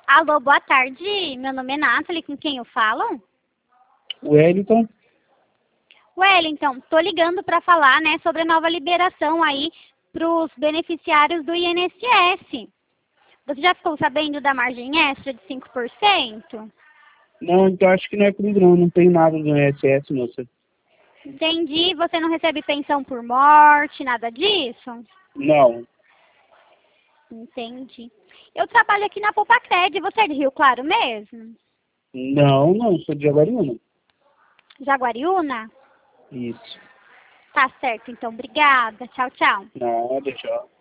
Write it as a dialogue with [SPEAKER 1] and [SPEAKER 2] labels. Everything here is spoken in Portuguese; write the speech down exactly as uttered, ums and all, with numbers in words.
[SPEAKER 1] Alô, boa tarde. Meu nome é Nathalie, com quem eu falo?
[SPEAKER 2] Wellington.
[SPEAKER 1] Wellington, tô ligando para falar, né, sobre a nova liberação aí para os beneficiários do I N S S. Você já ficou sabendo da margem extra de cinco por cento?
[SPEAKER 2] Não, então acho que não é comigo não, não tenho nada do I N S S, moça.
[SPEAKER 1] Entendi. Você não recebe pensão por morte, nada disso?
[SPEAKER 2] Não,
[SPEAKER 1] Entendi. Eu trabalho aqui na Poupacred. Você é de Rio Claro mesmo?
[SPEAKER 2] não, não, sou de Jaguariúna.
[SPEAKER 1] Jaguariúna?
[SPEAKER 2] Isso.
[SPEAKER 1] Tá certo, então. Obrigada. Tchau, tchau.
[SPEAKER 2] Nada, tchau.